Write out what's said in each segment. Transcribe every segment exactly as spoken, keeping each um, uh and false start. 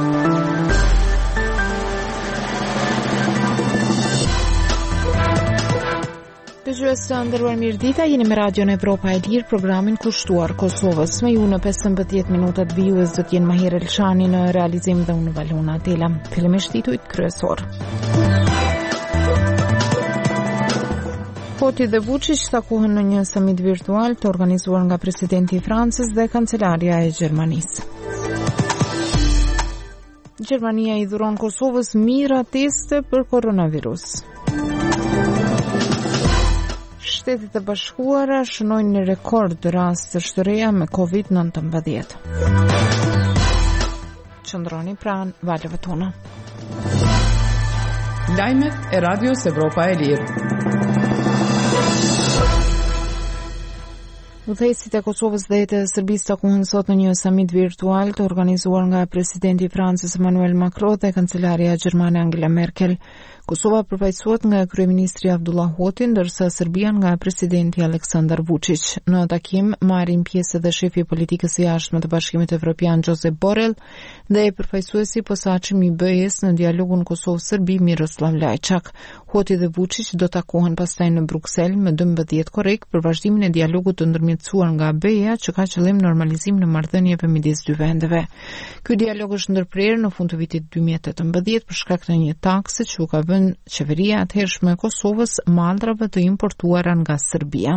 Dëgjues të nderuar, mirëdita, jeni me Radion Evropa e Lirë, programin kushtuar Kosovës. Me ju në pesëmbëdhjetë minutat vijues do të jenë Mahir Elshani në realizim dhe unë Valona Atela. Fillimisht titujt kryesor. Hoti dhe Vučić takohen në një samit virtual të organizuar nga presidenti i Francës dhe kancelaria e Gjermanisë. Gjermania i dhuron Kosovës mijëra teste për koronavirus. Shtetet e Bashkuara shënojnë një rekord raste të reja me kovid nëntëmbëdhjetë. Qëndroni pranë valëve tona. Lajmet e Radios Evropa e Lirë. Udhëheqësit e Kosovës dhe të Serbisë takohen sot në një samit virtual të organizuar nga presidenti i Francës Emmanuel Macron dhe kancelaria gjermane Angela Merkel. Kosova përfaqësohet nga kryeministri Abdullah Hoti, ndërsa Serbia nga presidenti Aleksandar Vučić. Në takim marrin pjesë edhe shefi i politikës së jashtme të Bashkimit Evropian Josep Borrell dhe përfaqësuesi i posaçëm i B E-s në dialogun Kosovë-Serbi Miroslav Lajçak. Hoti dhe Vučić do takohen pastaj në Bruksel me dymbëdhjetë korrik për vazhdimin e dialogut të ndërmjetësuar nga B E-a që ka qëllim normalizim në marrëdhënieve midis dy vendeve. Ky dialog është ndërprerë në fund të vitit dy mijë e tetëmbëdhjetë për shkak të një takse që u ka vënë qeveria atëhershme e Kosovës maldrave të importuara nga Serbia.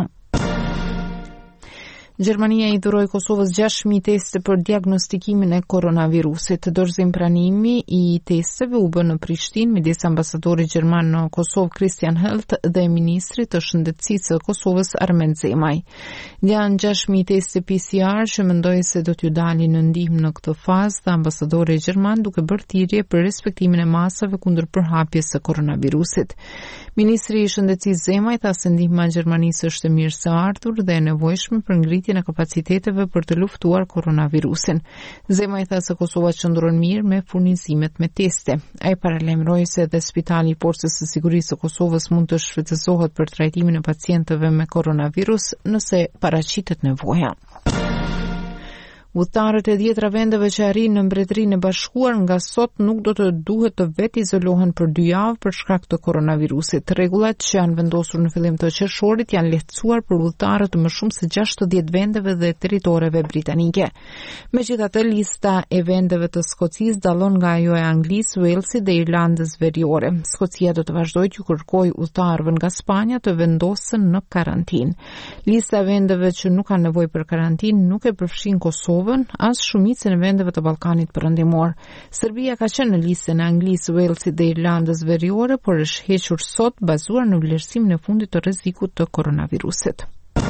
Gjermania i dhuroi Kosovës gjashtë mijë teste për diagnostikimin e koronavirusit. Dorëzim pranimi i testeve u bë në Prishtinë midis ambasadorit gjerman në Kosovë Christian Helt dhe ministrit të shëndetësisë së Kosovës Armen Zemaj. Janë gjashtë mijë teste P C R që mendoi se do t'ju dalin në ndihmë në këtë fazë dhe ambasadori gjerman duke bërë thirrje për respektimin e masave kundër përhapjes së koronavirusit. Ministri i shëndetësisë Zemaj tha se ndihma e Gjermanisë është e mirë së ardhur dhe e nevojshme për ngritjen e kapaciteteve për të luftuar koronavirusin. Zemaj tha se Kosova qëndron mirë me furnizimet me teste. Ai paralajmëroi se edhe Spitali i Forcës së Sigurisë së Kosovës mund të shfrytëzohet për trajtimin e pacientëve me koronavirus nëse paraqitet nevoja. Udhëtarët e dhjetra vendeve që arrin në Mbretërinë e Bashkuar nga sot nuk do të duhet të vetë izolohen për dy javë për shkak të koronavirusit. Rregullat që janë vendosur në fillim të qershorit janë lehtësuar për udhëtarët të më shumë se gjashtëdhjetë vendeve dhe territoreve britanike. Megjithatë, lista e vendeve të Skocisë dallon nga ajo e Anglisë, Walesit dhe Irlandës Veriore. Skocia do të vazhdojë të kërkojë udhëtarëve nga Spanja të vendosen në karantinë. Lista e vendeve që nuk kanë nevojë për karantinë nuk e përfshin Kosovën as shumicën e vendeve të Ballkanit Perëndimor. Serbia ka qenë në listën e Anglisë, Walesit dhe Irlandës Veriore, por është hequr sot bazuar në vlerësimin e fundit të rrezikut të koronavirusit.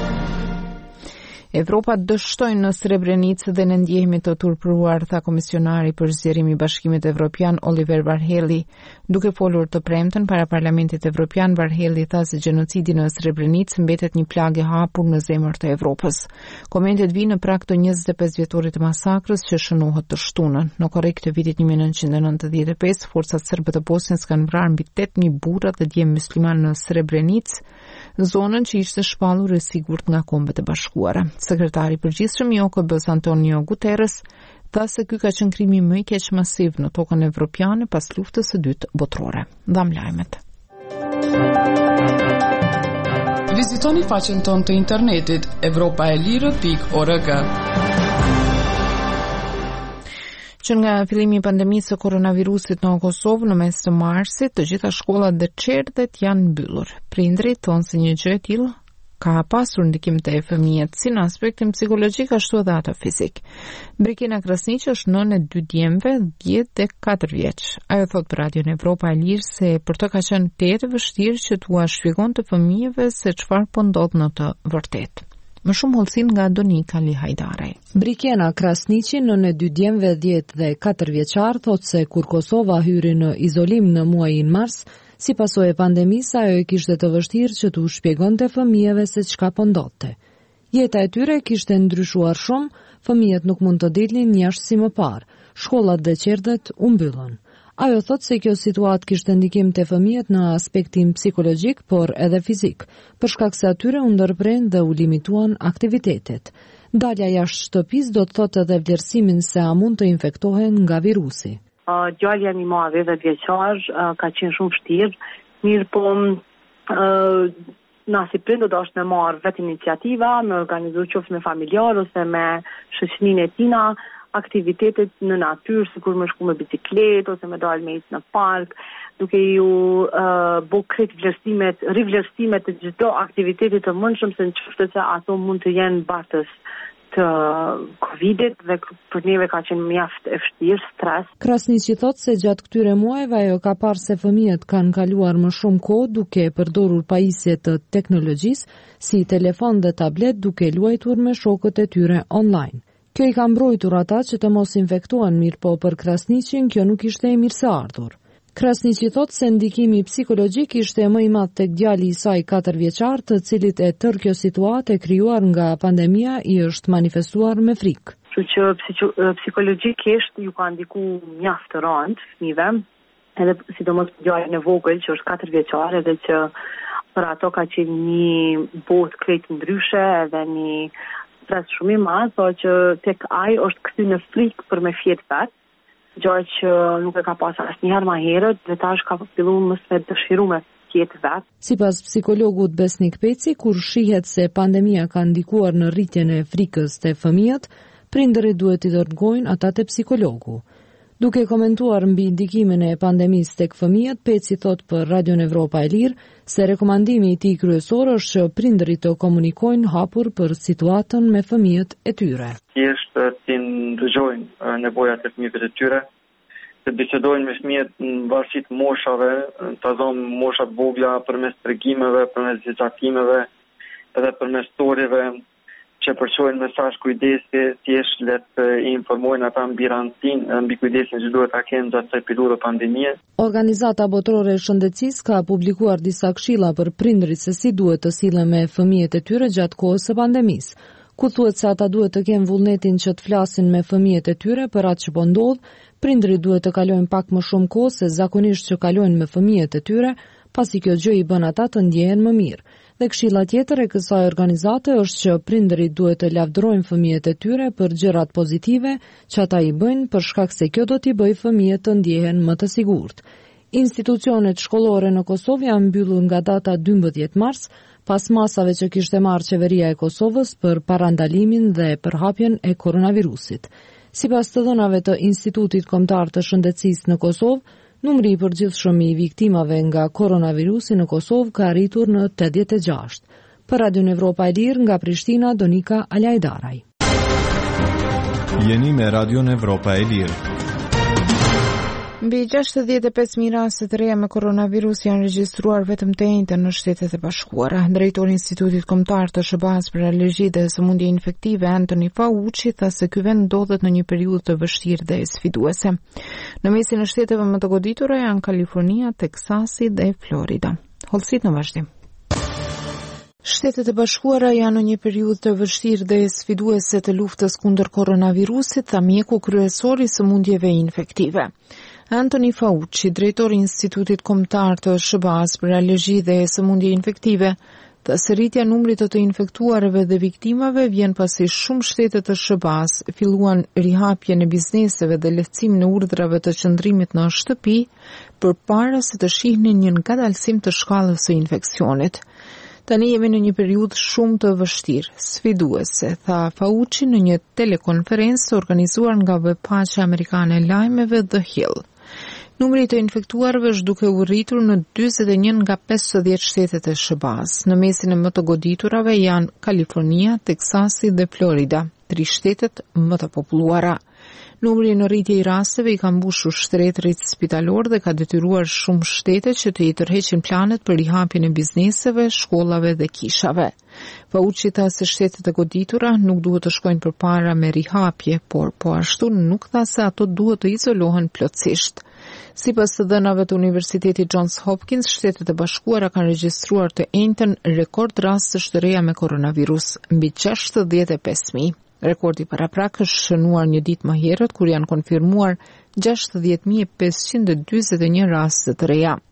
Evropa dështoi në Srebrenicë dhe në ndjehemi të turpëruar, tha komisionari për zgjerim i Bashkimit Evropian Oliver Varhelyi. Duke folur të premten para Parlamentit Evropian, Varhelyi tha se gjenocidi në Srebrenicë mbetet një plagë e hapur në zemër të Evropës. Komentet vinë në prag të njëzet e pesë vjetorit të masakrës që shënohet të shtunën. Në korrik të vitit një mijë e nëntëqind e nëntëdhjetë e pesë, forcat serbe të Bosnjës kanë vrarë mbi tetëmijë burra dhe djemë musliman në Srebrenicë, zonën që ishte shpallur e sigurt nga Kombet e Bashkuara. Sekretari i përgjithshëm i O K B-s Antonio Guterres tha se ky ka qenë krimi më i keq masiv në tokën evropiane pas luftës së dytë botërore. Ndam lajmet. Vizitoni faqen tonë të internetit evropaelire pikë org. Që nga fillimi i pandemisë së koronavirusit në Kosovë në mes të marsit, të gjitha shkollat dhe çerdhet janë mbyllur. Prindrit thonë se një gjë e tillë ka pasur ndikim te fëmijët si në aspektin psikologjik ashtu edhe atë fizik. Brikina Krasniqi është nënë e dy djemve, dhjetë dhe katër vjeç. Ajo thot për Radion Evropa e Lirë se për të ka qenë tetë vështirë që t'ua shpjegon të fëmijëve se çfarë po ndodh në të vërtetë. Më shumë hollësin nga Donika Lihajdaraj. Brikena Krasniqi, nënë e dy djemve, dhjetë dhe katër vjeçar, thot se kur Kosova hyri në izolim në muajin mars, si pasojë e pandemisë, ajo e kishte të vështirë që t'u shpjegonte fëmijëve se çka po ndodhte. Jeta e tyre kishte ndryshuar shumë, fëmijët nuk mund të dilnin jashtë si më parë, shkollat dhe qerdhet u mbyllën. Ajo thot se kjo situatë kishte ndikim te fëmijët në aspektin psikologjik, por edhe fizik, për shkak se atyre u ndërpren dhe u limituan aktivitetet. Dalja jashtë shtëpisë do të thotë edhe vlerësimin se a mund të infektohen nga virusi. Uh, Djalja mi madhe dhe vjeqar, uh, ka qenë shumë vështirë, mirë po uh, na si prindër do është me marrë vetë iniciativa, me organizu qoftë me familjar ose me shoqërinë e tina, aktivitetet në natyrë, sikur me shku me bicikletë ose me dalë me ecë në park, duke ju uh, bo kretë vlerësimet, rivlerësimet të çdo aktivitetit të mundshëm, se në qoftë se ato mund të jenë batës të Covidit dhe për neve ka qenë mjaft e vështirë, stres. Krasniqi thotë se gjatë këtyre muajve ajo ka parë se fëmijët kanë kaluar më shumë kohë duke përdorur pajisje të teknologjisë, si telefon dhe tablet, duke luajtur me shokët e tyre online. Kjo i ka mbrojtur ata që të mos infektohen, mirë po për Krasniqin kjo nuk ishte e mirë se ardhur. Krasniqi thotë se ndikimi psikologjik ishte më i madh tek djali i saj katër vjeçar, të cilit e tërë kjo situatë e krijuar nga pandemia i është manifestuar me frikë. Kështu që psikologjikisht ju ka ndikuar mjaft të rënd fëmijëve, edhe sidomos djalin e vogël që është katër vjeçar, edhe që për ato ka qenë një botë krejt ndryshe edhe një stres shumë i madh, por që tek ai është kthyer në frikë për me fjet vet. Gjë që nuk e ka pasur asnjëherë më herët, dhe tash ka filluar më së dëshiruar me jetë vet. Sipas psikologut Besnik Peci, kur shihet se pandemia ka ndikuar në rritjen e frikës te fëmijët, prindërit duhet i dërgojnë ata te psikologu. Duke komentuar mbi ndikimin e pandemisë tek fëmijët, Peci thot për Radion Evropa e Lirë se rekomandimi i tij kryesor është që prindërit të komunikojnë hapur për situatën me fëmijët e tyre. Thjesht të ndëgjojnë nevojat e fëmijëve të tyre, të bisedojnë me fëmijët në varësi të moshave, të zonë moshat vogla përmes tregimeve, përmes vizatimeve, edhe përmes storjeve që përçojnë mesazh kujdesi, thjesht le të informojnë ata mbi rëndësinë, mbi kujdesin që duhet ta kenë gjatë kësaj periudhe pandemie. Organizata Botërore e Shëndetësisë ka publikuar disa këshilla për prindërit se si duhet të sillen me fëmijët e tyre gjatë kohës së pandemisë, ku thuhet se ata duhet të kenë vullnetin që të flasin me fëmijët e tyre për atë që po ndodh, prindërit duhet të kalojnë pak më shumë kohë se zakonisht që kalojnë me fëmijët e tyre, pasi kjo gjë i bën ata të ndjehen më mirë. Dhe këshilla tjetër e kësaj organizate është që prindërit duhet të lavdërojnë fëmijët e tyre për gjërat pozitive që ata i bëjnë, për shkak se kjo do t'i bëjë fëmijët të ndjehen më të sigurt. Institucionet shkollore në Kosovë janë mbyllur nga data dymbëdhjetë mars, pas masave që kishte marrë qeveria e Kosovës për parandalimin dhe përhapjen e koronavirusit. Sipas të dhënave të Institutit Kombëtar të Shëndetësisë në Kosovë, numri i përgjithshëm i viktimave nga koronavirusi në Kosovë ka arritur në tetëdhjetë e gjashtë. Për Radion Evropa e Lirë nga Prishtina, Donika Alajdaraj. Jeni me Radion Evropa e Lirë. Mbi gjashtëdhjetë e pesë mijë raste të reja me koronavirus janë regjistruar vetëm të njëjtën në Shtetet e Bashkuara. Drejtori i Institutit Kombëtar të S B A-s për alergji dhe sëmundje infektive, Anthony Fauci, tha se ky vend ndodhet në një periudhë të vështirë dhe sfiduese. Në mesin e shteteve më të goditura janë Kalifornia, Teksasi dhe Florida. Hollësit në vazhdim. Shtetet e Bashkuara janë në një periudhë të vështirë dhe sfiduese të luftës kundër koronavirusit, tha mjeku kryesor i sëmundjeve infektive. Anthony Fauci, drejtori i Institutit Kombëtar të S B A-s për alergji dhe sëmundje infektive, tha se rritja e numrit të të infektuarve dhe viktimave vjen pasi shumë shtete të S B A-s filluan rihapjen e bizneseve dhe lehtësimin e urdhrave të qëndrimit në shtëpi përpara se të shihnin një ngadalësim të shkallës së infeksionit. Tani jemi në një periudhë shumë të vështirë, sfiduese, tha Fauci në një telekonferencë organizuar nga webpaqja amerikane e lajmeve The Hill. Numri të infektuarve është duke u rritur në dyzet e një nga pesëdhjetë shtetet e S B A-s. Në mesin e më të goditurave janë Kalifornia, Teksasi dhe Florida, tri shtetet më të populluara. Numri në rritje i rasteve i ka mbushur shtretërit spitalor dhe ka detyruar shumë shtete që të i tërheqin planet për rihapjen e bizneseve, shkollave dhe kishave. Fauci tha se shtetet e goditura nuk duhet të shkojnë përpara me rihapje, por po ashtu nuk tha se ato duhet të izolohen plotësisht. Sipas të dhënave të Universitetit Johns Hopkins, Shtetet e Bashkuara kanë regjistruar të njëjtën rekord rastesh të reja me koronavirus, mbi gjashtëdhjetë e pesë mijë. Rekordi paraprak është shënuar një ditë më herët kur janë konfirmuar gjashtëdhjetë mijë e pesëqind e dyzet e një raste të reja.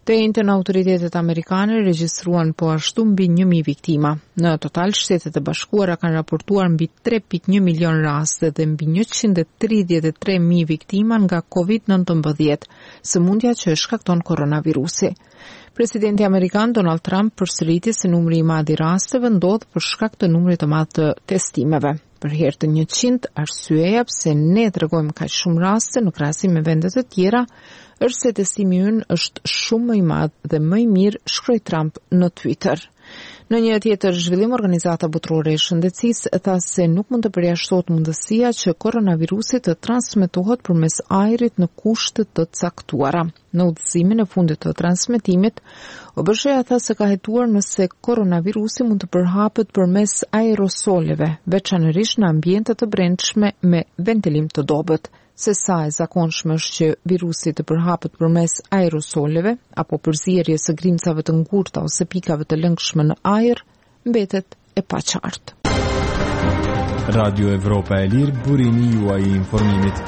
Të njëjtën autoritetet amerikane regjistruan po ashtu mbi një mijë viktima. Në total, Shtetet e Bashkuara kanë raportuar mbi tre pikë një milion raste dhe mbi njëqind e tridhjetë e tre mijë viktima nga kovid nëntëmbëdhjetë, sëmundja që e shkakton koronavirusi. Presidenti amerikan Donald Trump përsëriti se numri i madh i rasteve ndodh për shkak të numrit të madh të testimeve. Për herë të njëqind, arsyeja pse ne tregojmë kaq shumë raste në krahasim me vende të tjera është se testimi ynë është shumë më i madh dhe më i mirë, shkroi Trump në Twitter. Në një tjetër zhvillim, Organizata Botërore e Shëndetësisë tha se nuk mund të përjashtohet mundësia që koronavirusi të transmetohet përmes ajrit në kushte të caktuara. Në udhëzimin e fundit të transmetimit, O B S-ja tha se ka hetuar nëse koronavirusi mund të përhapet përmes aerosoleve, veçanërisht në ambiente të brendshme me ventilim të dobët. Se sa e zakonshme është që virusi të përhapet përmes aerosoleve apo përzierje së grimcave të ngurta ose pikave të lëngshme në ajër, mbetet e paqartë. Radio Evropa e Lirë, burimi juaj i informimit.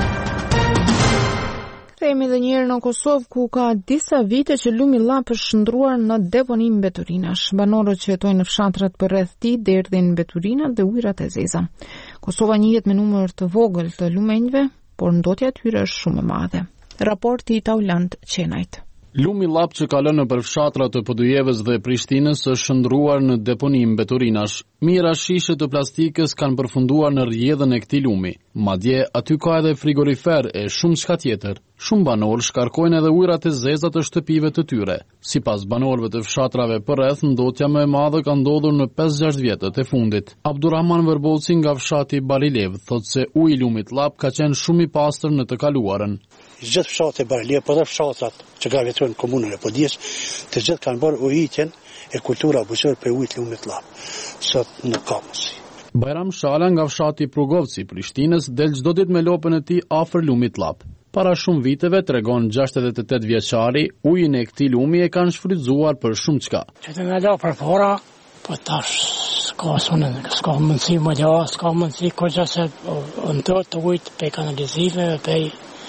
Kthehemi edhe një herë në Kosovë, ku ka disa vite që lumi llap është shndruar në deponim mbeturinash. Banorët që jetojnë në fshatrat përreth tij derdhin mbeturinat dhe ujërat e zeza. Kosova njihet me numër të vogël të lumenjve, por ndotja e tyre është shumë e madhe. Raporti i Taulant Qenajt. Lumi llap që ka lënë nëpër fshatrat të Podujevës dhe Prishtinës është shndruar në deponim mbeturinash. Mijëra shishe të plastikës kanë përfunduar në rrjedhën e këtij lumi. Madje aty ka edhe frigorifer e shumë çka tjetër. Shumë banorë shkarkojnë edhe ujërat e zeza të shtëpive të tyre. Sipas banorëve të fshatrave përreth, ndotja më e madhe ka ndodhur në pesë gjashtë vjetët e fundit. Abdurrahman Verboci nga fshati Barilev thotë se uji i lumit llap ka qenë shumë i pastër në të kaluarën. Gjithë fshati Barilev, por edhe fshatrat që gravitojnë në komunën e Podijës, të gjithë kanë bërë ujitjen e kultura bujqësore për ujit lumit llap. Sot nuk ka mundësi. Bajram Shala nga fshati Prugovci i Prishtinës del çdo ditë me lopën e tij afër lumit llap. Para shumë viteve, tregon gjashtëdhjetë e tetë vjeçari, ujin e këtij lumi e kanë shfrytzuar për shumë çka. Që të nga la për para, po tash s'ka sonë, s'ka mundësi më la, s'ka mundësi koqa se ndot të ujit pe kanalizive, pe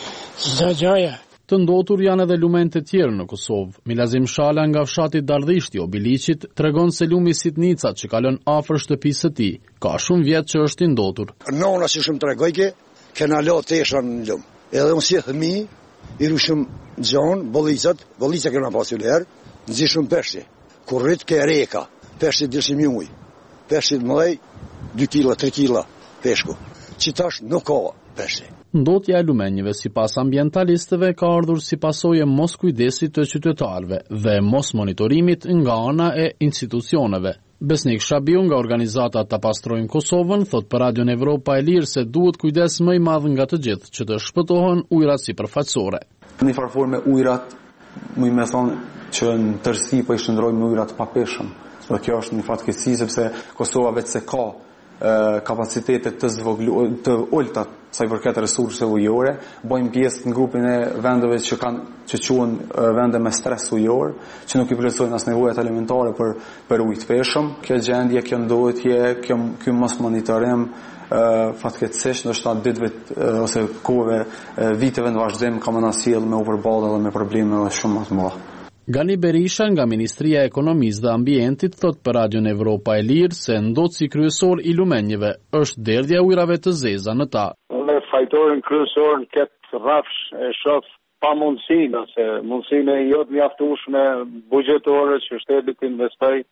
çdo gjëje. Të ndotur janë edhe lumen të tjerë në Kosovë. Milazim Shala nga fshati Dardhishti o Biliqit tregon se lumi Sitnica që ka lënë afër shtëpisë së tij ka shumë vjet që është i ndotur. Nona si shumë tregojke, kena la tesha në lum. Edhe unë si fëmi, i rushëm gjon, bollicat, bollica kena pasur herë, nxishëm peshqi. Kurrit ke reka, peshqi dishim uj. Peshqi mëdhej dy kila, tre kila peshku. Që tash nuk ka peshqi. Ndotja e lumenjve sipas ambientalistëve ka ardhur si pasojë mos kujdesit të qytetarëve dhe mos monitorimit nga ana e institucioneve. Besnik Shabiu nga organizata Ta Pastrojmë Kosovën thot për Radion Evropa e Lirë se duhet kujdes më i madh nga të gjithë që të shpëtohen ujërat sipërfaqësore. Në farfor me ujërat, më me thonë që në tërësi po i shndrojmë ujërat pa peshëm. Dhe kjo është një fatkeqësi sepse Kosova vetë se ka kapacitetet të zvoglu, të ultat sa i përket resurse ujore, bëjmë pjesë në grupin e vendeve që kanë që quhen vende me stres ujor, që nuk i plotësojnë as nevojat elementare për për ujë të peshëm. Kjo gjendje, kjo ndodhje, kjo ky mos monitorim uh, fatkeqësisht ndoshta ditëve uh, ose kohëve uh, viteve në vazhdim ka më na sjell me u përballë edhe me probleme shumë më të mëdha. Gani Berisha nga Ministria e Ekonomisë dhe Ambientit thot për Radion Evropa e Lirë se ndotësi kryesor i lumenjve është derdhja ujrave të zeza në ta. Në fajtorin kryesor në këtë rrafsh e shoh pa mundësinë ose mundësinë e jot mjaftueshme buxhetore që shteti të investojë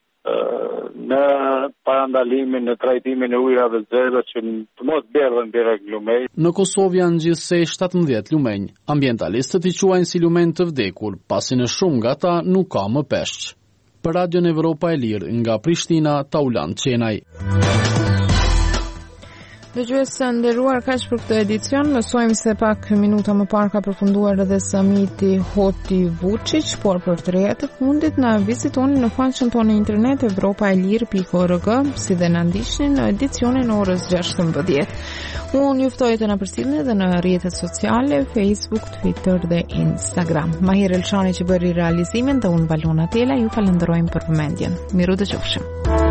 në parandalimin, në trajtimin e ujrave të zeza që të mos derdhen direkt lumej. Në Kosovë janë gjithsej shtatëmbëdhjetë lumenj. Ambientalistët i quajnë si lumenj të vdekur, pasi në shumë nga ta nuk ka më peshq. Për Radion Evropa e Lirë nga Prishtina, Taulant Qenaj. Dëgjues të nderuar, kaq për këtë edicion. Mësojmë se pak minuta më parë ka përfunduar edhe samiti Hoti Vučić, por për të reja të fundit na vizitoni në faqen tonë internet evropa e lirë pikë org, si dhe na ndiqni në edicionin orës gjashtëmbëdhjetë. Unë juftoj të na përsillni edhe në rrjetet sociale, Facebook, Twitter dhe Instagram. Mahir Elshani që bëri realizimin dhe unë Valona Tela ju falenderojmë për vëmendjen. Miru dëgjofshim.